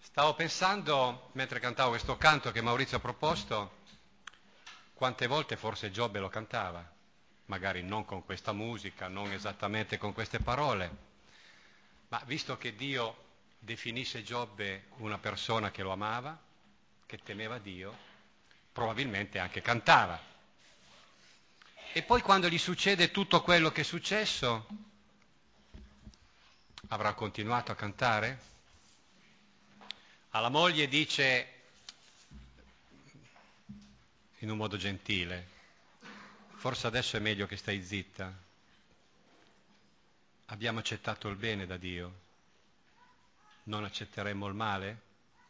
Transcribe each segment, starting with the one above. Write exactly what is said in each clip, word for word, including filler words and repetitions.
Stavo pensando, mentre cantavo questo canto che Maurizio ha proposto, quante volte forse Giobbe lo cantava, magari non con questa musica, non esattamente con queste parole, ma visto che Dio definisce Giobbe una persona che lo amava, che temeva Dio, probabilmente anche cantava. E poi quando gli succede tutto quello che è successo, avrà continuato a cantare? Alla moglie dice, in un modo gentile, forse adesso è meglio che stai zitta. Abbiamo accettato il bene da Dio, non accetteremo il male?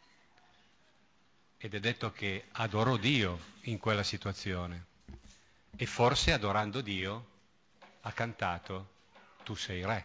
Ed è detto che adorò Dio in quella situazione e forse adorando Dio ha cantato Tu sei re.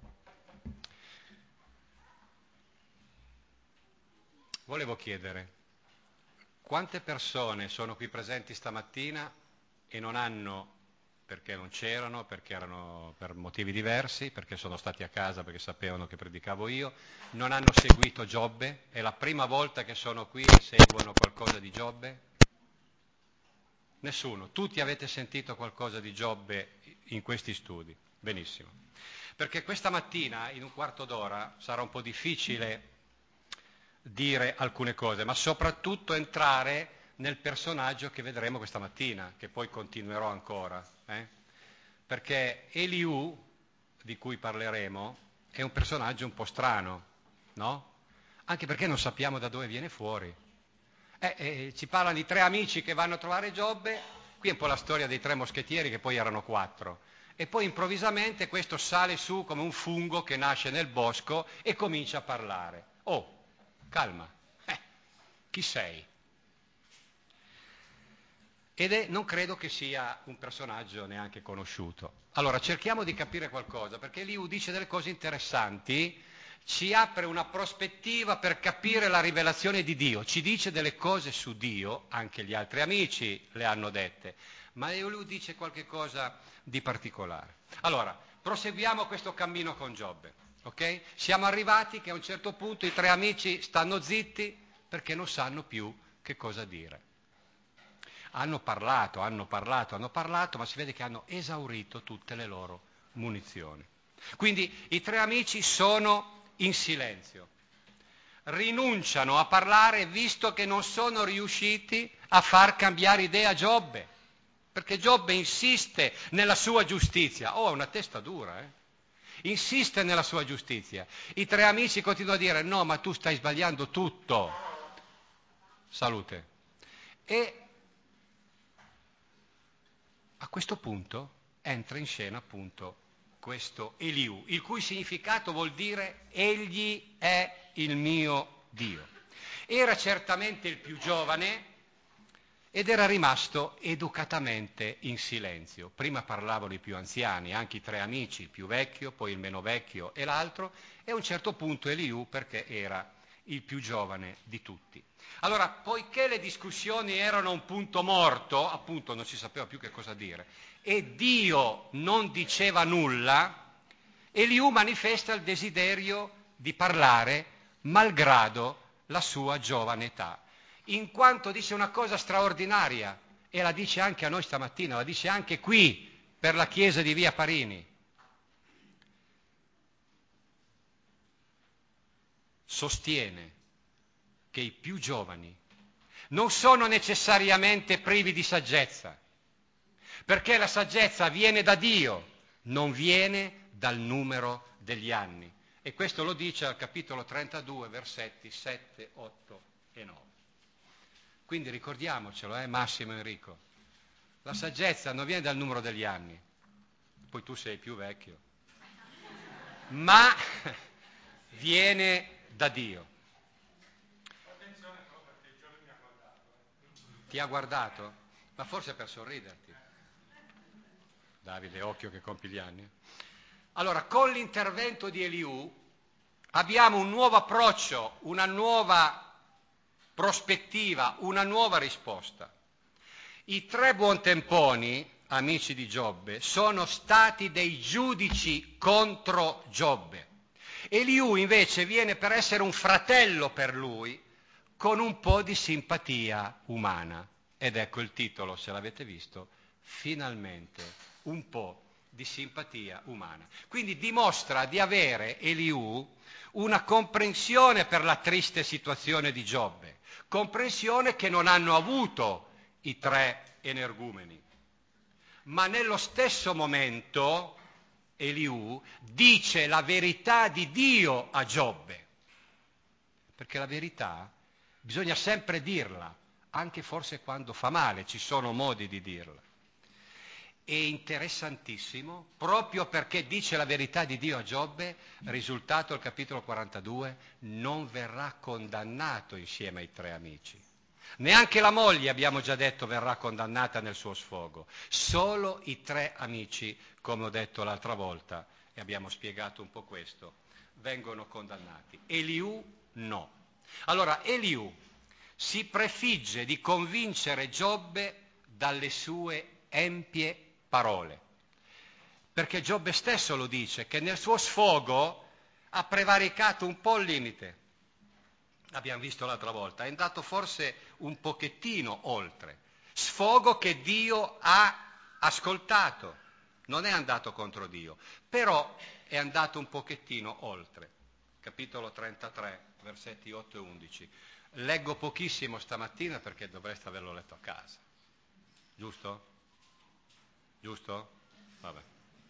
Volevo chiedere, quante persone sono qui presenti stamattina e non hanno, perché non c'erano, perché erano per motivi diversi, perché sono stati a casa, perché sapevano che predicavo io, non hanno seguito Giobbe? È la prima volta che sono qui e seguono qualcosa di Giobbe? Nessuno. Tutti avete sentito qualcosa di Giobbe in questi studi. Benissimo. Perché questa mattina, in un quarto d'ora, sarà un po' difficile dire alcune cose, ma soprattutto entrare nel personaggio che vedremo questa mattina, che poi continuerò ancora. Eh? Perché Eliù, di cui parleremo, è un personaggio un po' strano, no? Anche perché non sappiamo da dove viene fuori. Eh, eh, ci parlano di tre amici che vanno a trovare Giobbe, qui è un po' la storia dei tre moschettieri che poi erano quattro. E poi improvvisamente questo sale su come un fungo che nasce nel bosco e comincia a parlare. Oh, calma, eh, chi sei? Ed è, non credo che sia un personaggio neanche conosciuto. Allora, cerchiamo di capire qualcosa, perché Eliù dice delle cose interessanti, ci apre una prospettiva per capire la rivelazione di Dio, ci dice delle cose su Dio, anche gli altri amici le hanno dette, ma Eliù dice qualche cosa di particolare. Allora, proseguiamo questo cammino con Giobbe, ok? Siamo arrivati che a un certo punto i tre amici stanno zitti perché non sanno più che cosa dire. Hanno parlato, hanno parlato, hanno parlato, ma si vede che hanno esaurito tutte le loro munizioni. Quindi i tre amici sono in silenzio, rinunciano a parlare visto che non sono riusciti a far cambiare idea a Giobbe, perché Giobbe insiste nella sua giustizia. Oh, ha una testa dura, eh? Insiste nella sua giustizia. I tre amici continuano a dire, no, ma tu stai sbagliando tutto. Salute. E a questo punto entra in scena appunto questo Eliù, il cui significato vuol dire egli è il mio Dio. Era certamente il più giovane ed era rimasto educatamente in silenzio. Prima parlavano i più anziani, anche i tre amici, il più vecchio, poi il meno vecchio e l'altro, e a un certo punto Eliù perché era il più giovane di tutti. Allora, poiché le discussioni erano un punto morto, appunto non si sapeva più che cosa dire, e Dio non diceva nulla, Eliù manifesta il desiderio di parlare malgrado la sua giovane età, in quanto dice una cosa straordinaria, e la dice anche a noi stamattina, la dice anche qui per la chiesa di Via Parini. Sostiene che i più giovani non sono necessariamente privi di saggezza, perché la saggezza viene da Dio, non viene dal numero degli anni. E questo lo dice al capitolo trentadue, versetti sette, otto e nove. Quindi ricordiamocelo, eh, Massimo e Enrico, la saggezza non viene dal numero degli anni, poi tu sei più vecchio, ma viene da Dio. Ti ha guardato? Ma forse per sorriderti. Davide, occhio che compi gli anni. Allora, con l'intervento di Eliù abbiamo un nuovo approccio, una nuova prospettiva, una nuova risposta. I tre buontemponi, amici di Giobbe, sono stati dei giudici contro Giobbe Eliù invece viene per essere un fratello per lui, con un po' di simpatia umana. Ed ecco il titolo, se l'avete visto, finalmente un po' di simpatia umana. Quindi dimostra di avere Eliù una comprensione per la triste situazione di Giobbe, comprensione che non hanno avuto i tre energumeni. Ma nello stesso momento Eliù dice la verità di Dio a Giobbe, perché la verità bisogna sempre dirla, anche forse quando fa male, ci sono modi di dirla. È interessantissimo, proprio perché dice la verità di Dio a Giobbe, risultato il capitolo quarantadue, non verrà condannato insieme ai tre amici. Neanche la moglie, abbiamo già detto, verrà condannata nel suo sfogo. Solo i tre amici, come ho detto l'altra volta, e abbiamo spiegato un po' questo, vengono condannati. Eliù no. Allora, Eliù si prefigge di convincere Giobbe dalle sue empie parole, perché Giobbe stesso lo dice, che nel suo sfogo ha prevaricato un po' il limite. Abbiamo visto l'altra volta, è andato forse un pochettino oltre. Sfogo che Dio ha ascoltato, non è andato contro Dio, però è andato un pochettino oltre. Capitolo trentatré, versetti otto e undici. Leggo pochissimo stamattina perché dovreste averlo letto a casa. Giusto? Giusto? Vabbè.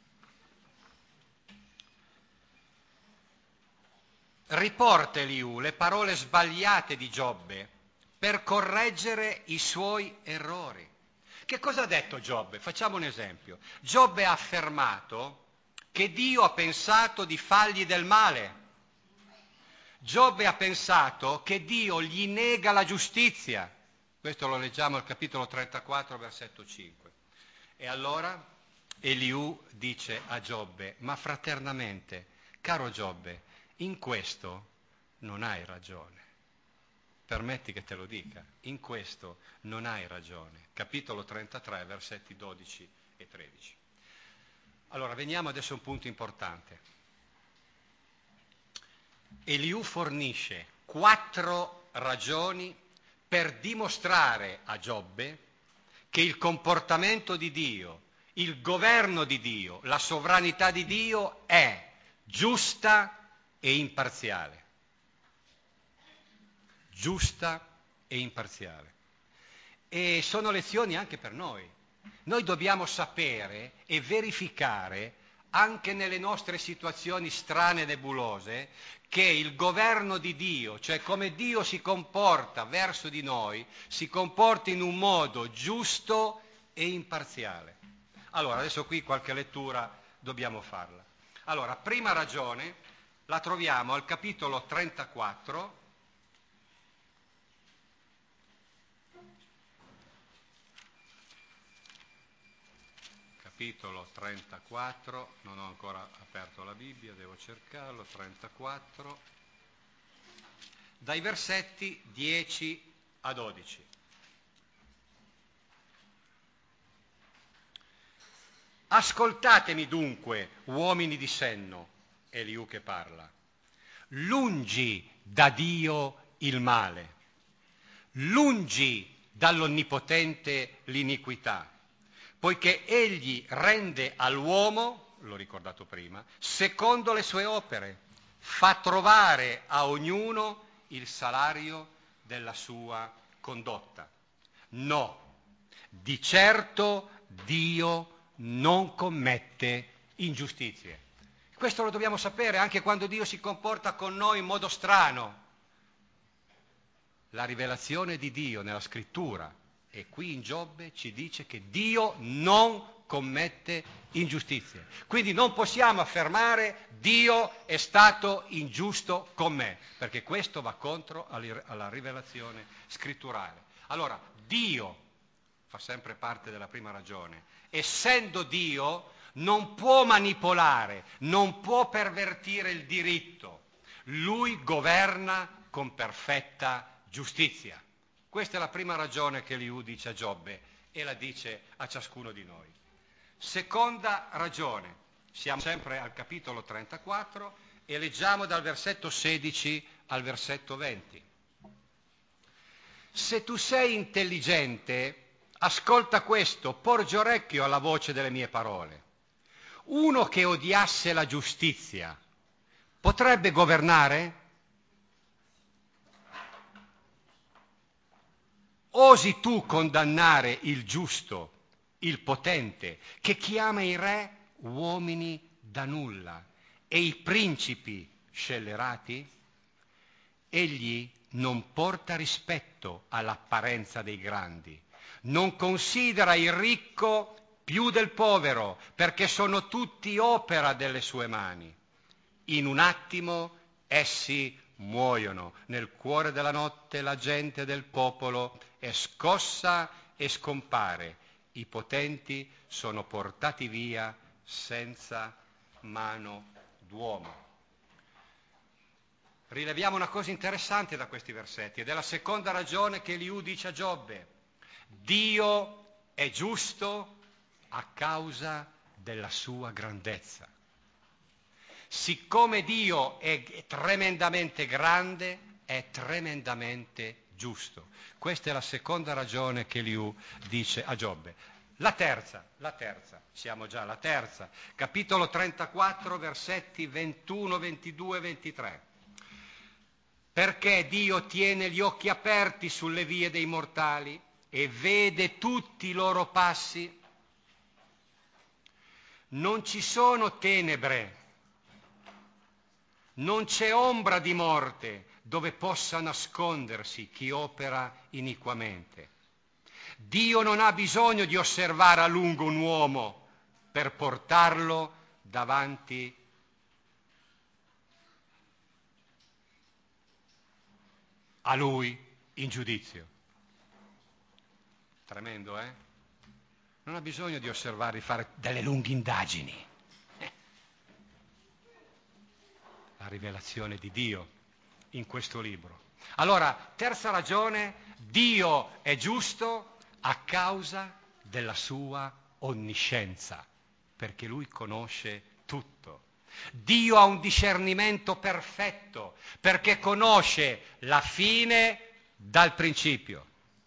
Riporta Eliù le parole sbagliate di Giobbe per correggere i suoi errori. Che cosa ha detto Giobbe? Facciamo un esempio. Giobbe ha affermato che Dio ha pensato di fargli del male. Giobbe ha pensato che Dio gli nega la giustizia. Questo lo leggiamo al capitolo trentaquattro, versetto cinque. E allora Eliù dice a Giobbe, ma fraternamente, caro Giobbe, in questo non hai ragione. Permetti che te lo dica, in questo non hai ragione. Capitolo trentatré, versetti dodici e tredici. Allora, veniamo adesso a un punto importante. Eliù fornisce quattro ragioni per dimostrare a Giobbe che il comportamento di Dio, il governo di Dio, la sovranità di Dio è giusta e imparziale. Giusta e imparziale. E sono lezioni anche per noi. Noi dobbiamo sapere e verificare anche nelle nostre situazioni strane e nebulose che il governo di Dio, cioè come Dio si comporta verso di noi, si comporta in un modo giusto e imparziale. Allora, adesso qui qualche lettura dobbiamo farla. Allora, prima ragione la troviamo al capitolo trentaquattro, capitolo trentaquattro, non ho ancora aperto la Bibbia, devo cercarlo, trentaquattro, dai versetti dieci a dodici. Ascoltatemi dunque, uomini di senno, Eliù che parla, lungi da Dio il male, lungi dall'Onnipotente l'iniquità, poiché egli rende all'uomo, l'ho ricordato prima, secondo le sue opere, fa trovare a ognuno il salario della sua condotta. No, di certo Dio non commette ingiustizie. Questo lo dobbiamo sapere anche quando Dio si comporta con noi in modo strano. La rivelazione di Dio nella scrittura e qui in Giobbe ci dice che Dio non commette ingiustizie. Quindi non possiamo affermare Dio è stato ingiusto con me, perché questo va contro alla rivelazione scritturale. Allora, Dio fa sempre parte della prima ragione. Essendo Dio, non può manipolare, non può pervertire il diritto. Lui governa con perfetta giustizia. Questa è la prima ragione che Eliù dice a Giobbe e la dice a ciascuno di noi. Seconda ragione, siamo sempre al capitolo trentaquattro e leggiamo dal versetto sedici al versetto venti. Se tu sei intelligente, ascolta questo, porgi orecchio alla voce delle mie parole. Uno che odiasse la giustizia potrebbe governare? Osi tu condannare il giusto, il potente, che chiama i re uomini da nulla e i principi scellerati? Egli non porta rispetto all'apparenza dei grandi, non considera il ricco più del povero, perché sono tutti opera delle sue mani. In un attimo essi muoiono, nel cuore della notte la gente del popolo è scossa e scompare, i potenti sono portati via senza mano d'uomo. Rileviamo una cosa interessante da questi versetti ed è la seconda ragione che Eliù dice a Giobbe: Dio è giusto a causa della sua grandezza. Siccome Dio è tremendamente grande, è tremendamente giusto. Questa è la seconda ragione che Eliù dice a Giobbe. La terza, la terza, siamo già alla terza, capitolo trentaquattro, versetti ventuno, ventidue, ventitré. Perché Dio tiene gli occhi aperti sulle vie dei mortali e vede tutti i loro passi. Non ci sono tenebre, non c'è ombra di morte dove possa nascondersi chi opera iniquamente. Dio non ha bisogno di osservare a lungo un uomo per portarlo davanti a lui in giudizio. Tremendo, eh? Non ha bisogno di osservare, di fare delle lunghe indagini. Eh. La rivelazione di Dio in questo libro. Allora, terza ragione, Dio è giusto a causa della sua onniscienza, perché lui conosce tutto. Dio ha un discernimento perfetto, perché conosce la fine dal principio.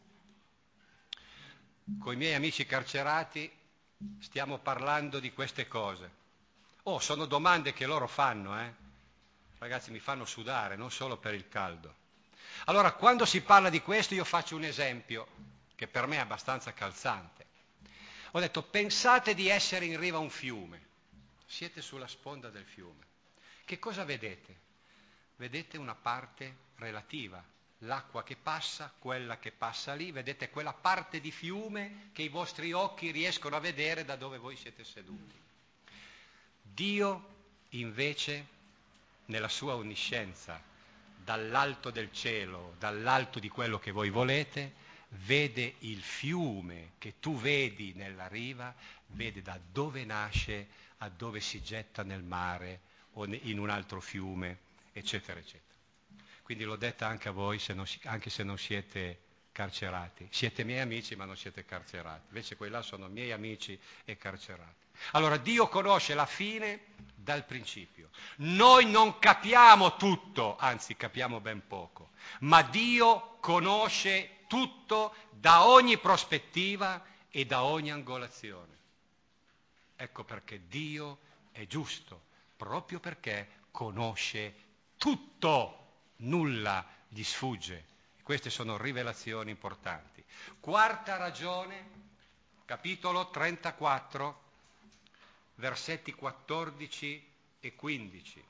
Con i miei amici carcerati stiamo parlando di queste cose. Oh, sono domande che loro fanno, eh? Ragazzi, mi fanno sudare, non solo per il caldo. Allora, quando si parla di questo, io faccio un esempio che per me è abbastanza calzante. Ho detto, pensate di essere in riva a un fiume. Siete sulla sponda del fiume. Che cosa vedete? Vedete una parte relativa. L'acqua che passa, quella che passa lì, vedete quella parte di fiume che i vostri occhi riescono a vedere da dove voi siete seduti. Dio, invece, nella sua onniscienza, dall'alto del cielo, dall'alto di quello che voi volete, vede il fiume che tu vedi nella riva, vede da dove nasce a dove si getta nel mare o in un altro fiume, eccetera, eccetera. Quindi l'ho detta anche a voi, se non, anche se non siete carcerati. Siete miei amici ma non siete carcerati. Invece quelli là sono miei amici e carcerati. Allora Dio conosce la fine dal principio. Noi non capiamo tutto, anzi capiamo ben poco, ma Dio conosce tutto da ogni prospettiva e da ogni angolazione. Ecco perché Dio è giusto, proprio perché conosce tutto. Nulla gli sfugge. Queste sono rivelazioni importanti. Quarta ragione, capitolo trentaquattro, versetti quattordici e quindici.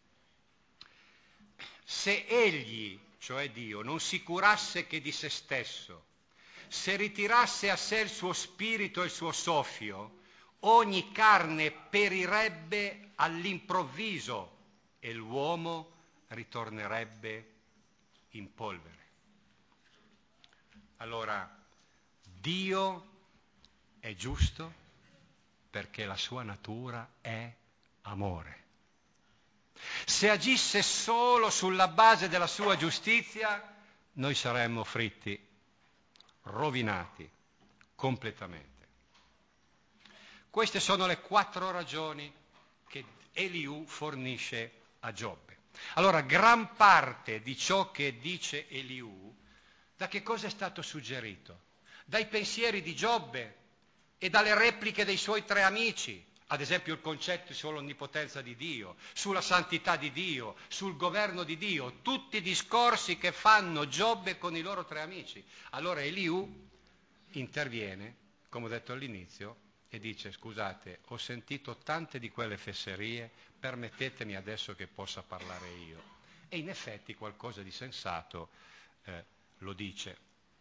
Se egli, cioè Dio, non si curasse che di se stesso, se ritirasse a sé il suo spirito e il suo soffio, ogni carne perirebbe all'improvviso e l'uomo ritornerebbe in polvere. Allora, Dio è giusto perché la sua natura è amore. Se agisse solo sulla base della sua giustizia, noi saremmo fritti, rovinati completamente. Queste sono le quattro ragioni che Eliù fornisce a Giobbe. Allora, gran parte di ciò che dice Eliù, da che cosa è stato suggerito? Dai pensieri di Giobbe e dalle repliche dei suoi tre amici, ad esempio il concetto sull'onnipotenza di Dio, sulla santità di Dio, sul governo di Dio, tutti discorsi che fanno Giobbe con i loro tre amici. Allora Eliù interviene, come ho detto all'inizio, e dice: scusate, ho sentito tante di quelle fesserie, permettetemi adesso che possa parlare io. E in effetti qualcosa di sensato eh, lo dice.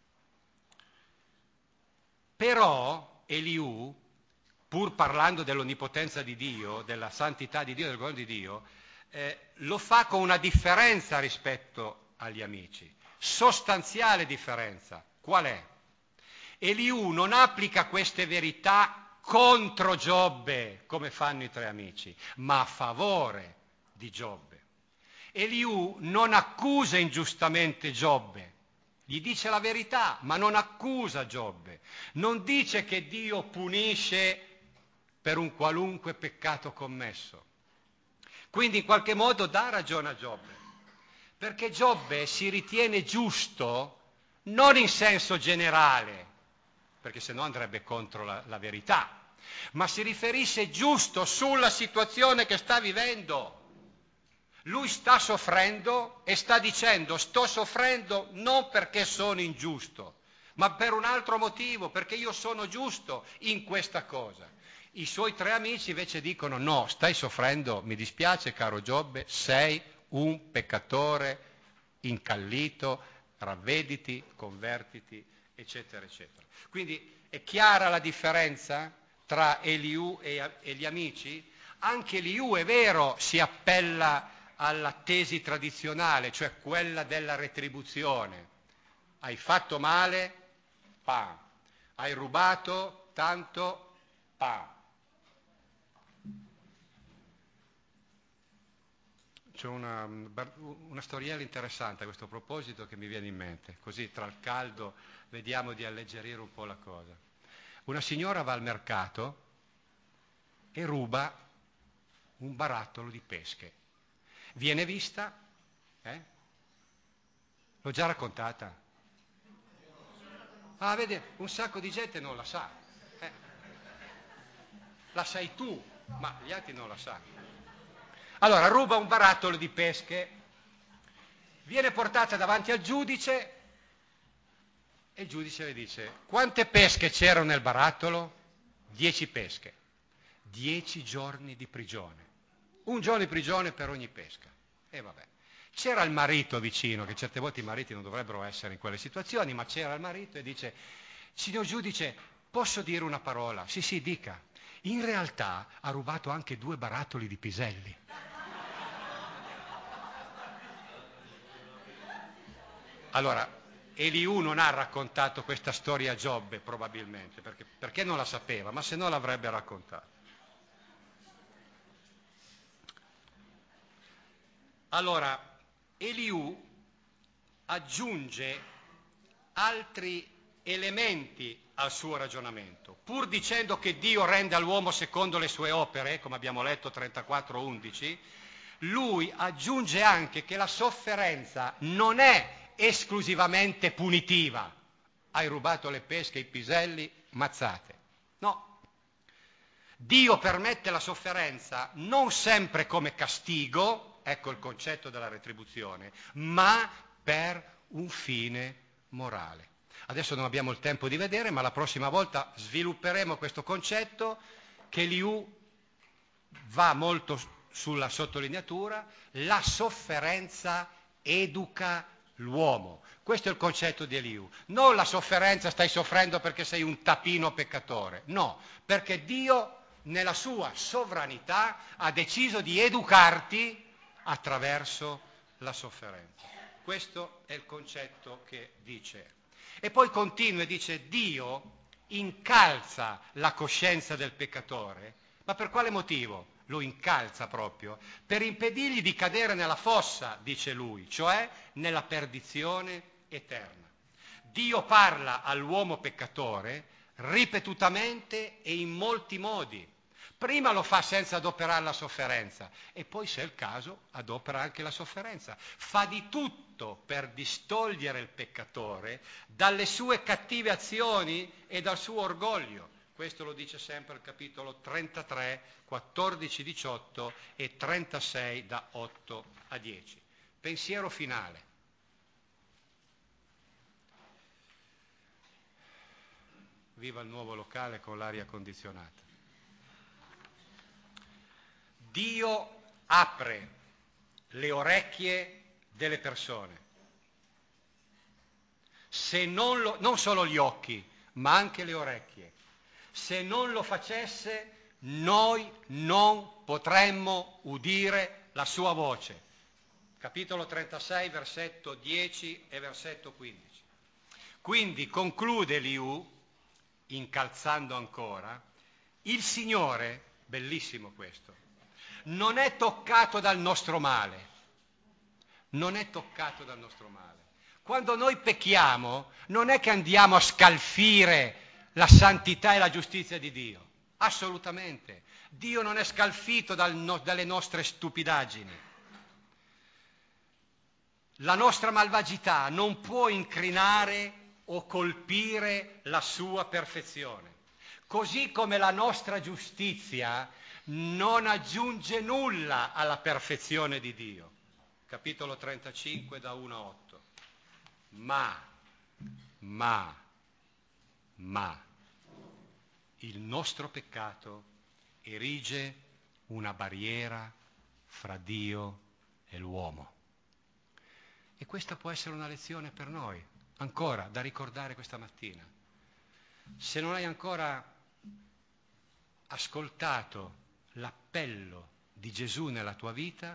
Però Eliù, pur parlando dell'onnipotenza di Dio, della santità di Dio, del governo di Dio, eh, lo fa con una differenza rispetto agli amici, sostanziale differenza. Qual è? Eliù non applica queste verità contro Giobbe, come fanno i tre amici, ma a favore di Giobbe. Eliù non accusa ingiustamente Giobbe, gli dice la verità, ma non accusa Giobbe, non dice che Dio punisce per un qualunque peccato commesso. Quindi in qualche modo dà ragione a Giobbe, perché Giobbe si ritiene giusto non in senso generale, perché sennò andrebbe contro la, la verità, ma si riferisce giusto sulla situazione che sta vivendo. Lui sta soffrendo e sta dicendo: sto soffrendo non perché sono ingiusto, ma per un altro motivo, perché io sono giusto in questa cosa. I suoi tre amici invece dicono: no, stai soffrendo, mi dispiace caro Giobbe, sei un peccatore incallito, ravvediti, convertiti, eccetera, eccetera. Quindi è chiara la differenza tra Eliù e, e gli amici? Anche Eliù, è vero, si appella alla tesi tradizionale, cioè quella della retribuzione. Hai fatto male, pam. Hai rubato, tanto, pam. C'è una, una storiella interessante a questo proposito che mi viene in mente, così tra il caldo vediamo di alleggerire un po' la cosa. Una signora va al mercato e ruba un barattolo di pesche. Viene vista, eh? L'ho già raccontata. Ah, vede, un sacco di gente non la sa. Eh? La sai tu, ma gli altri non la sanno. Allora, ruba un barattolo di pesche, viene portata davanti al giudice e il giudice le dice: quante pesche c'erano nel barattolo? Dieci pesche. Dieci giorni di prigione. Un giorno di prigione per ogni pesca. E vabbè. C'era il marito vicino, che certe volte i mariti non dovrebbero essere in quelle situazioni, ma c'era il marito e dice: signor giudice, posso dire una parola? Sì, sì, dica. In realtà ha rubato anche due barattoli di piselli. Allora, Eliù non ha raccontato questa storia a Giobbe, probabilmente, perché, perché non la sapeva, ma se no l'avrebbe raccontata. Allora, Eliù aggiunge altri elementi al suo ragionamento, pur dicendo che Dio rende all'uomo secondo le sue opere, come abbiamo letto trentaquattro undici, lui aggiunge anche che la sofferenza non è esclusivamente punitiva. Hai rubato le pesche, i piselli, mazzate. No. Dio permette la sofferenza non sempre come castigo, ecco il concetto della retribuzione, ma per un fine morale. Adesso non abbiamo il tempo di vedere, ma la prossima volta svilupperemo questo concetto che Eliù va molto sulla sottolineatura: la sofferenza educa l'uomo. Questo è il concetto di Eliù. Non la sofferenza, stai soffrendo perché sei un tapino peccatore. No, perché Dio nella sua sovranità ha deciso di educarti attraverso la sofferenza. Questo è il concetto che dice. E poi continua e dice: Dio incalza la coscienza del peccatore. Ma per quale motivo? Lo incalza proprio per impedirgli di cadere nella fossa, dice lui, cioè nella perdizione eterna. Dio parla all'uomo peccatore ripetutamente e in molti modi. Prima lo fa senza adoperare la sofferenza e poi, se è il caso, adopera anche la sofferenza. Fa di tutto per distogliere il peccatore dalle sue cattive azioni e dal suo orgoglio. Questo lo dice sempre il capitolo trentatré, quattordici, diciotto e trentasei da otto a dieci. Pensiero finale. Viva il nuovo locale con l'aria condizionata. Dio apre le orecchie delle persone, se non, lo, non solo gli occhi, ma anche le orecchie. Se non lo facesse, noi non potremmo udire la sua voce. Capitolo trentasei, versetto dieci e versetto quindici. Quindi conclude Eliù, incalzando ancora, il Signore, bellissimo questo, non è toccato dal nostro male, non è toccato dal nostro male. Quando noi pecchiamo non è che andiamo a scalfire la santità e la giustizia di Dio, assolutamente. Dio non è scalfito dal no, dalle nostre stupidaggini. La nostra malvagità non può incrinare o colpire la sua perfezione, così come la nostra giustizia non aggiunge nulla alla perfezione di Dio. Capitolo trentacinque da uno a otto. Ma, ma, ma, il nostro peccato erige una barriera fra Dio e l'uomo. E questa può essere una lezione per noi, ancora, da ricordare questa mattina. Se non hai ancora ascoltato l'appello di Gesù nella tua vita,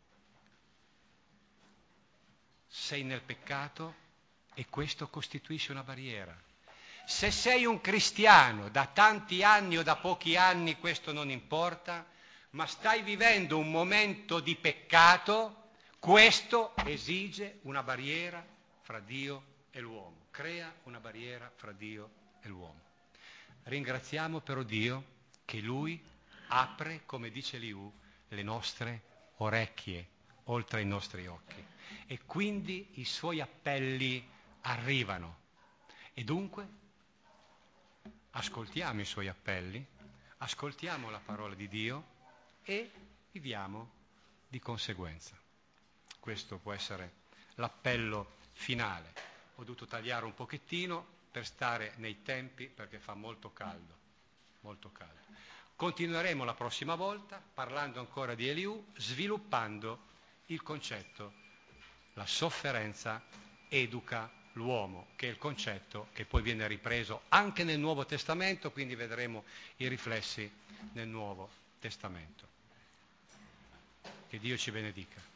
sei nel peccato e questo costituisce una barriera. Se sei un cristiano da tanti anni o da pochi anni, questo non importa, ma stai vivendo un momento di peccato, questo esige una barriera fra Dio e l'uomo, crea una barriera fra Dio e l'uomo. Ringraziamo però Dio che Lui apre, come dice Eliù, le nostre orecchie oltre ai nostri occhi e quindi i Suoi appelli arrivano e dunque ascoltiamo i Suoi appelli, ascoltiamo la parola di Dio e viviamo di conseguenza. Questo può essere l'appello finale. Ho dovuto tagliare un pochettino per stare nei tempi perché fa molto caldo, molto caldo. Continueremo la prossima volta parlando ancora di Eliù, sviluppando il concetto la sofferenza educa l'uomo, che è il concetto che poi viene ripreso anche nel Nuovo Testamento, quindi vedremo i riflessi nel Nuovo Testamento. Che Dio ci benedica.